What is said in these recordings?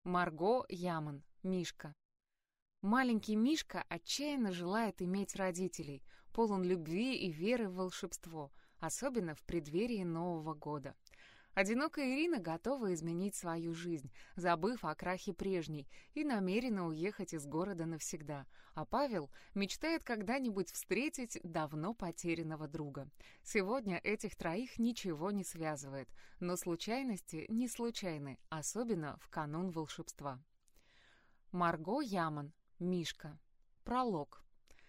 Марго Яман. Мишка. Маленький Мишка отчаянно желает иметь родителей, полон любви и веры в волшебство, особенно в преддверии Нового года. Одинокая Ирина готова изменить свою жизнь, забыв о крахе прежней, и намерена уехать из города навсегда. А Павел мечтает когда-нибудь встретить давно потерянного друга. Сегодня этих троих ничего не связывает, но случайности не случайны, особенно в канун волшебства. Марго Яман. Мишка. Пролог.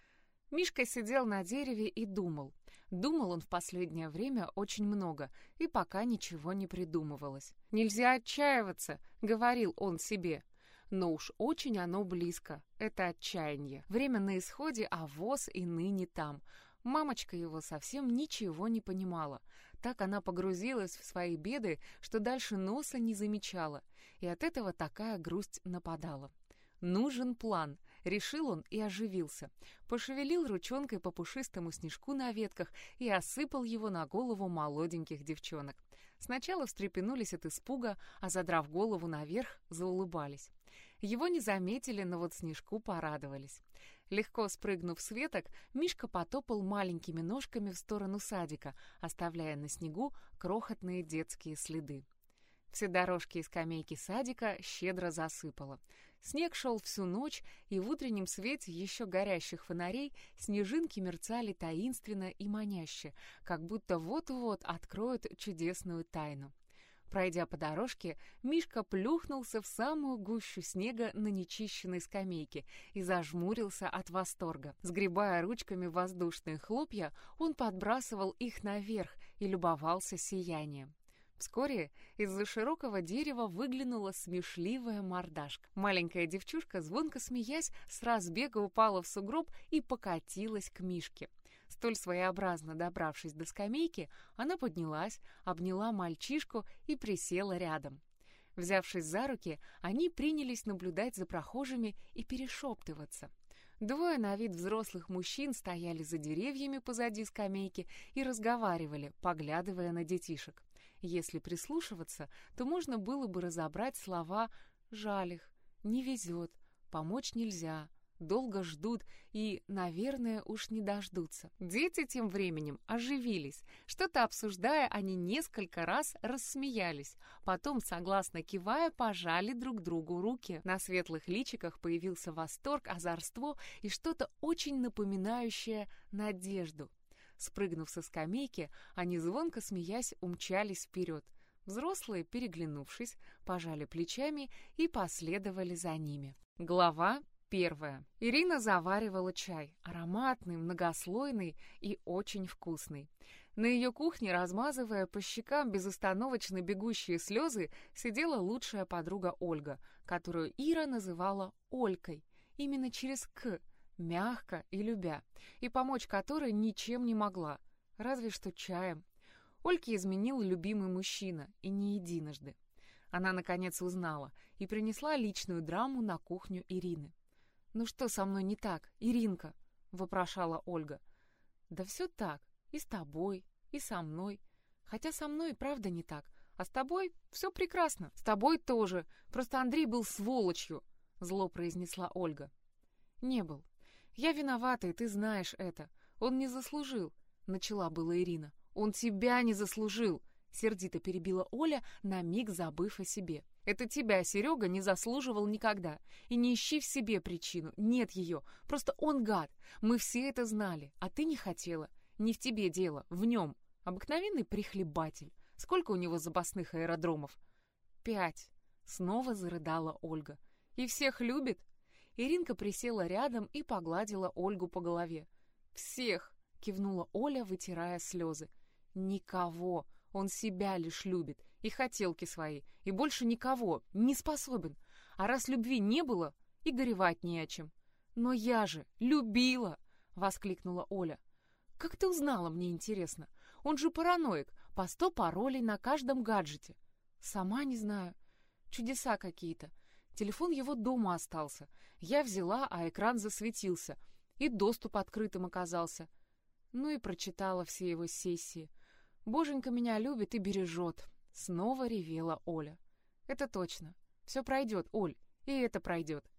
Мишка сидел на дереве и думал. Думал он в последнее время очень много, и пока ничего не придумывалось. «Нельзя отчаиваться», — говорил он себе. Но уж очень оно близко, это отчаяние. Время на исходе, а воз и ныне там. Мамочка его совсем ничего не понимала. Так она погрузилась в свои беды, что дальше носа не замечала, и от этого такая грусть нападала. Нужен план, решил он и оживился. Пошевелил ручонкой по пушистому снежку на ветках и осыпал его на голову молоденьких девчонок. Сначала встрепенулись от испуга, а, задрав голову наверх, заулыбались. Его не заметили, но вот снежку порадовались. Легко спрыгнув с веток, Мишка потопал маленькими ножками в сторону садика, оставляя на снегу крохотные детские следы. Все дорожки и скамейки садика щедро засыпало. Снег шел всю ночь, и в утреннем свете еще горящих фонарей снежинки мерцали таинственно и маняще, как будто вот-вот откроют чудесную тайну. Пройдя по дорожке, Мишка плюхнулся в самую гущу снега на нечищенной скамейке и зажмурился от восторга. Сгребая ручками воздушные хлопья, он подбрасывал их наверх и любовался сиянием. Вскоре из-за широкого дерева выглянула смешливая мордашка. Маленькая девчушка, звонко смеясь, с разбега упала в сугроб и покатилась к Мишке. Столь своеобразно добравшись до скамейки, она поднялась, обняла мальчишку и присела рядом. Взявшись за руки, они принялись наблюдать за прохожими и перешептываться. Двое на вид взрослых мужчин стояли за деревьями позади скамейки и разговаривали, поглядывая на детишек. Если прислушиваться, то можно было бы разобрать слова «жаль их», «не везет», «помочь нельзя», «долго ждут» и «наверное, уж не дождутся». Дети тем временем оживились. Что-то обсуждая, они несколько раз рассмеялись. Потом, согласно кивая, пожали друг другу руки. На светлых личиках появился восторг, озорство и что-то очень напоминающее надежду. Спрыгнув со скамейки, они, звонко смеясь, умчались вперед. Взрослые, переглянувшись, пожали плечами и последовали за ними. Глава 1. Ирина заваривала чай, ароматный, многослойный и очень вкусный. На ее кухне, размазывая по щекам безостановочно бегущие слезы, сидела лучшая подруга Ольга, которую Ира называла Олькой, именно через «к», мягко и любя, и помочь которой ничем не могла, разве что чаем. Ольке изменил любимый мужчина, и не единожды. Она, наконец, узнала и принесла личную драму на кухню Ирины. «Ну что со мной не так, Иринка?» — вопрошала Ольга. «Да все так, и с тобой, и со мной. Хотя со мной и правда не так, а с тобой все прекрасно. С тобой тоже, просто Андрей был сволочью», — зло произнесла Ольга. «Не был. Я виновата, и ты знаешь это. Он не заслужил», — начала была Ирина. «Он тебя не заслужил», — сердито перебила Оля, на миг забыв о себе. «Это тебя Серега не заслуживал никогда. И не ищи в себе причину. Нет ее. Просто он гад. Мы все это знали, а ты не хотела. Не в тебе дело, в нем. Обыкновенный прихлебатель. Сколько у него запасных аэродромов?» 5. Снова зарыдала Ольга. «И всех любит?» Иринка присела рядом и погладила Ольгу по голове. «Всех!» — кивнула Оля, вытирая слезы. «Никого! Он себя лишь любит, и хотелки свои, и больше никого, не способен. А раз любви не было, и горевать не о чем». «Но я же любила!» — воскликнула Оля. «Как ты узнала, мне интересно? Он же параноик, по 100 паролей на каждом гаджете». «Сама не знаю. Чудеса какие-то. Телефон его дома остался. Я взяла, а экран засветился, и доступ открытым оказался. Ну и прочитала все его сессии. Боженька меня любит и бережет». Снова ревела Оля. «Это точно. Все пройдет, Оль, и это пройдет.